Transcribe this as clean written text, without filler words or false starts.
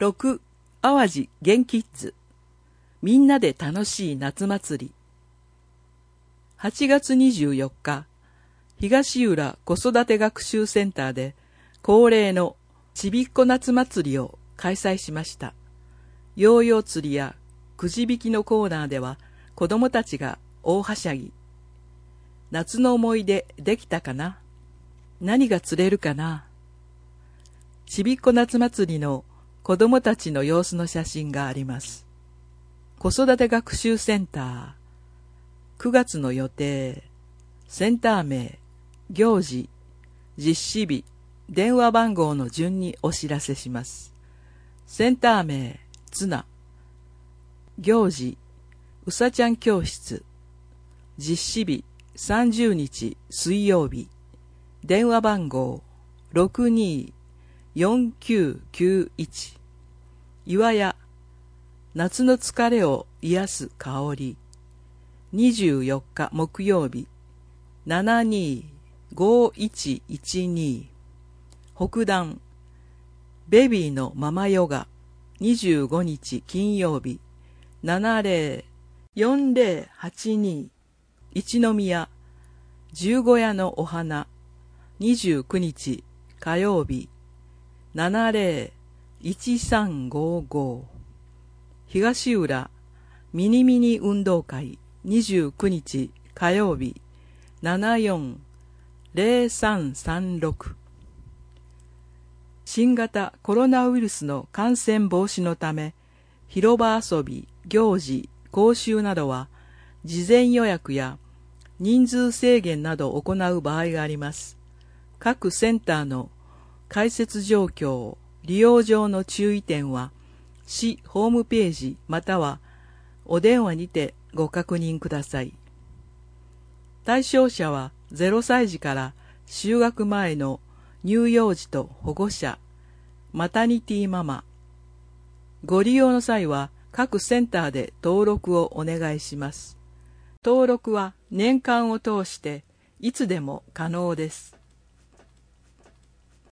6. 淡路元キッズみんなで楽しい夏祭り。8月24日、東浦子育て学習センターで恒例のちびっこ夏祭りを開催しました。ヨーヨー釣りやくじ引きのコーナーでは子供たちが大はしゃぎ。夏の思い出できたかな？何が釣れるかな？ちびっこ夏祭りの子供たちの様子の写真があります。子育て学習センター、9月の予定、センター名、行事、実施日、電話番号の順にお知らせします。センター名、ツナ、行事、うさちゃん教室、実施日、30日水曜日、電話番号、624991、岩屋、夏の疲れを癒す香り、24日木曜日、725112、北段、ベビーのママヨガ、25日金曜日、704082、一宮、十五夜のお花、29日火曜日、701355、東浦ミニミニ運動会、29日火曜日、740336。新型コロナウイルスの感染防止のため、広場遊び、行事、講習などは、事前予約や人数制限などを行う場合があります。各センターの開設状況、利用上の注意点は、市ホームページまたはお電話にてご確認ください。対象者は0歳児から就学前の乳幼児と保護者、マタニティママ。ご利用の際は各センターで登録をお願いします。登録は年間を通していつでも可能です。